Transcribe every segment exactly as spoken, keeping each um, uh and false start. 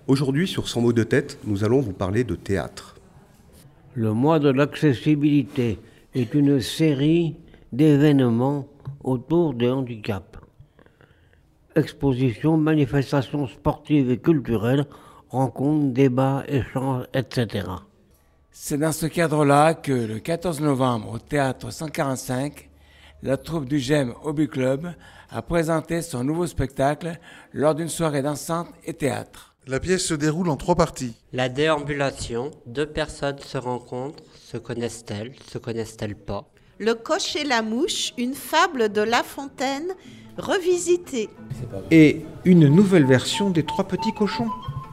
Aujourd'hui, sur cent mots de tête, nous allons vous parler de théâtre. Le mois de l'accessibilité est une série d'événements autour des handicaps. Expositions, manifestations sportives et culturelles, rencontres, débats, échanges, et cetera. C'est dans ce cadre-là que le quatorze novembre, au théâtre cent quarante-cinq, la troupe du G E M Hobby Club a présenté son nouveau spectacle lors d'une soirée dansante et théâtre. La pièce se déroule en trois parties. La déambulation, deux personnes se rencontrent, se connaissent-elles, se connaissent-elles pas? Le coq et la mouche, une fable de La Fontaine, revisitée. Et une nouvelle version des Trois Petits Cochons.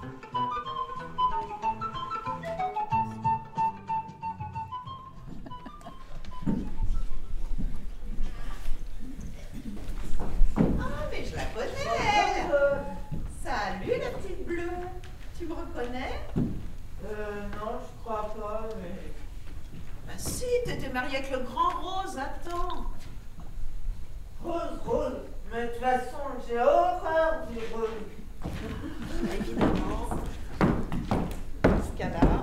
Ah, mais je la connais. Salut la petite bleue. Tu me reconnais? Euh, non, je crois pas, mais... Bah si, t'étais mariée avec le grand Rose, attends. Rose, Rose, mais de toute façon, j'ai horreur du rose. Évidemment. Ce cas-là.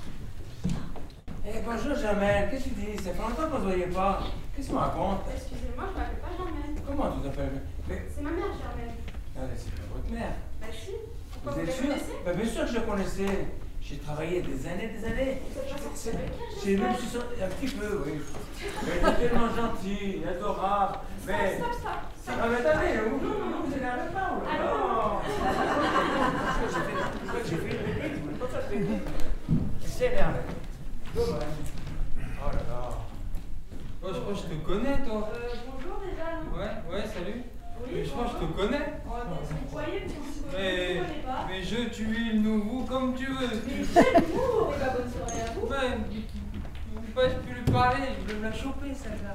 Eh bonjour Jamel, qu'est-ce que tu dis? Ça fait longtemps qu'on ne se voyait pas. Qu'est-ce que tu me racontes? Excusez-moi, je m'appelle pas Germaine. Comment tu t'appelles? Mais... C'est ma mère, Germaine. Ah, c'est pas votre mère. Bah si. Pourquoi Vous vous, êtes la sûr? connaissez? Bah bien sûr que je la connaissais. J'ai travaillé des années, des années. Vous êtes pas sortie avec elle, J'ai même j'espère? suis sorti un petit peu, oui. Mais elle est tellement gentille, adorable. Mais... Stop, stop, stop. Ah mais attendez, vous vous vous énervez pas, ou là? Ah non. J'ai fait j'ai fait une réplique, vous ne pouvez pas faire de réplique. Elle s'est énervée. Dommage. Oh là là. Oh, je crois que je te connais, toi. Euh, bonjour déjà, non? Ouais, ouais, salut. Oui, Mais je crois que je te connais. On va peut-être se tutoyer, parce que si vous ne Mais, connaissez pas. mais je, tu es le nouveau comme tu veux. Mais quel humour! Et bah bonne soirée à vous. Ouais, mais tu ne peux pas plus lui parler, je vais me la choper, celle-là.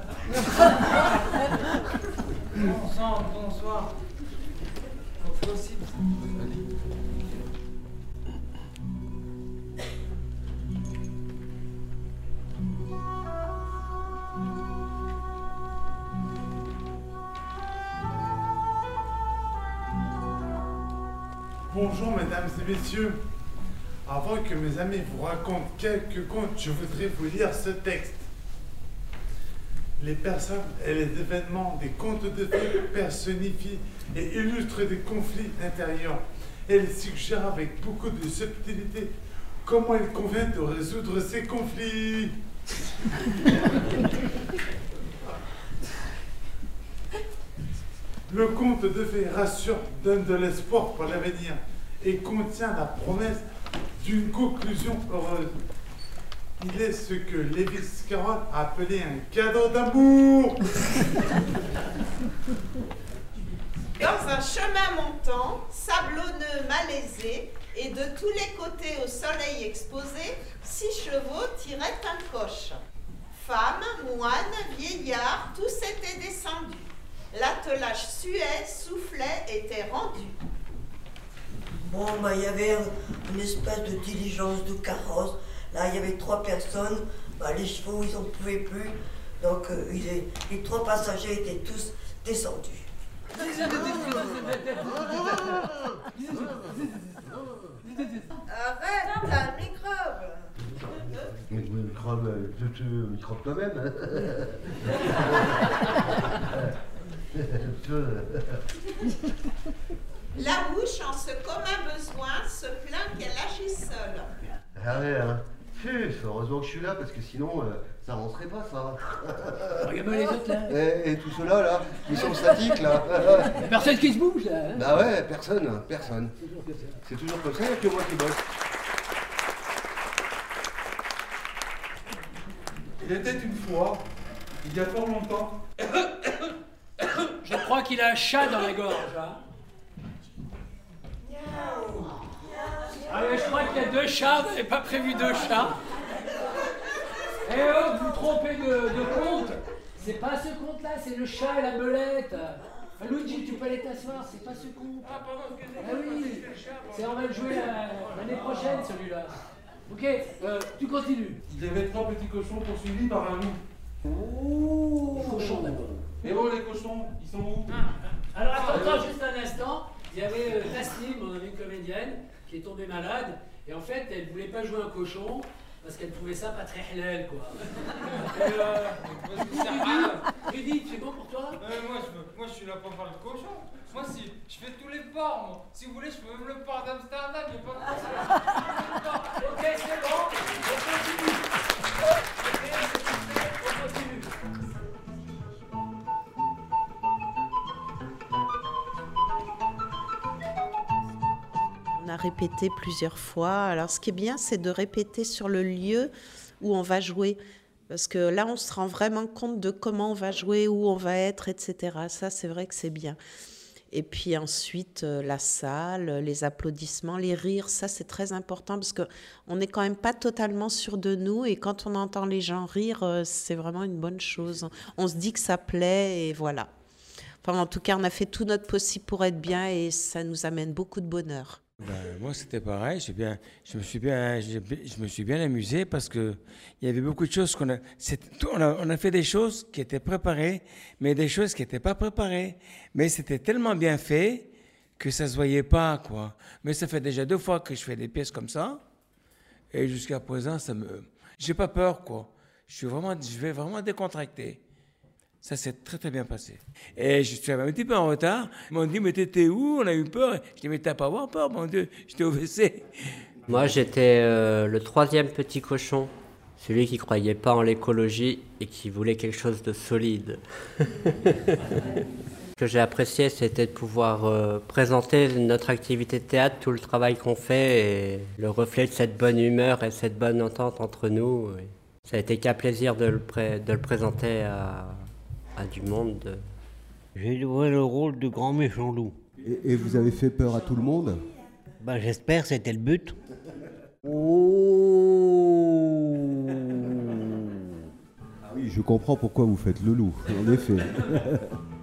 Bon sang, bonsoir. Faut aussi. Bonjour mesdames et messieurs. Avant que mes amis vous racontent quelques contes, je voudrais vous lire ce texte. Les personnes et les événements des contes de fées personnifient et illustrent des conflits intérieurs. Elles suggèrent avec beaucoup de subtilité comment il convient de résoudre ces conflits. Le conte de fées rassure, donne de l'espoir pour l'avenir et contient la promesse d'une conclusion heureuse. Il est ce que Lewis Carroll a appelé un cadeau d'amour. Dans un chemin montant, sablonneux, malaisé, et de tous les côtés au soleil exposé, six chevaux tiraient un coche. Femmes, moines, vieillards, tous étaient descendus. L'attelage suait, soufflait, était rendu. Bon, bah, il y avait une espèce de diligence de carrosse. Là, il y avait trois personnes. Bah, les chevaux, ils n'en pouvaient plus. Donc, euh, ils, les trois passagers étaient tous descendus. Arrête, t'as un microbe. Mais microbe, tu, tu microbe toi-même. La mouche, en ce commun besoin, se plaint qu'elle agit seule. Ah ouais, hein. Puf, heureusement que je suis là, parce que sinon, euh, ça avancerait pas, ça. Regarde-moi les autres, là. Et, et tout cela, là, ils sont statiques, là. Personne qui se bouge, là. Hein. Bah ouais, personne, personne. C'est toujours comme ça, il n'y a que moi qui bosse. Il était une fois, il y a fort longtemps. Je crois qu'il a un chat dans la gorge, hein. Ah mais je crois qu'il y a deux chats, vous n'avez pas prévu deux chats. Eh oh, vous vous trompez de, de compte. C'est pas ce compte-là, c'est le chat et la belette. Ah, Luigi, tu peux aller t'asseoir, c'est pas ce compte. Ah pardon, excusez-moi. Ah oui, c'est, on va le jouer la- l'année prochaine celui-là. Ok, euh, tu continues. Il y avait trois petits cochons poursuivis par un loup. Oh, cochon d'abord. Et oh, les cochons, ils sont où? Alors attends, attends juste un instant. Il y avait euh, Tasnim, mon amie comédienne, qui qui est tombée malade. Et en fait, elle voulait pas jouer un cochon parce qu'elle trouvait ça pas très halal, quoi. Et euh, Rudy, c'est bon pour toi? euh, moi, je, moi, je suis là pour faire le cochon. Moi, si je fais tous les ports, moi. Si vous voulez, je fais même le port d'Amsterdam. Il n'y a pas de Ok, c'est bon. On continue. On continue. On a répété plusieurs fois. Alors, ce qui est bien, c'est de répéter sur le lieu où on va jouer. Parce que là, on se rend vraiment compte de comment on va jouer, où on va être, et cetera. Ça, c'est vrai que c'est bien. Et puis ensuite, euh, la salle, les applaudissements, les rires, ça, c'est très important parce qu'on n'est quand même pas totalement sûr de nous. Et quand on entend les gens rire, euh, c'est vraiment une bonne chose. On se dit que ça plaît et voilà. Enfin, en tout cas, on a fait tout notre possible pour être bien et ça nous amène beaucoup de bonheur. Ben, moi, c'était pareil. J'ai bien, je me suis bien, j'ai- je me suis bien amusé parce que il y avait beaucoup de choses qu'on a, c'est- tout- on a, on a fait des choses qui étaient préparées, mais des choses qui n'étaient pas préparées. Mais c'était tellement bien fait que ça se voyait pas, quoi. Mais ça fait déjà deux fois que je fais des pièces comme ça, et jusqu'à présent, ça me, j'ai pas peur, quoi. Je suis vraiment, je vais vraiment décontracter. Ça s'est très très bien passé. Et je suis un petit peu en retard. Ils m'ont dit, mais t'étais où? On a eu peur. Je dis, mais t'as pas avoir peur, mon Dieu. J'étais au W C. Moi, j'étais euh, le troisième petit cochon, celui qui croyait pas en l'écologie et qui voulait quelque chose de solide. Ce que j'ai apprécié, c'était de pouvoir euh, présenter notre activité de théâtre, tout le travail qu'on fait et le reflet de cette bonne humeur et cette bonne entente entre nous. Et ça a été qu'un plaisir de le, pré- de le présenter à, à du monde. J'ai joué le rôle du grand méchant loup. Et, et vous avez fait peur à tout le monde? Ben, j'espère, c'était le but. Oh. Ah oui, je comprends pourquoi vous faites le loup, en effet.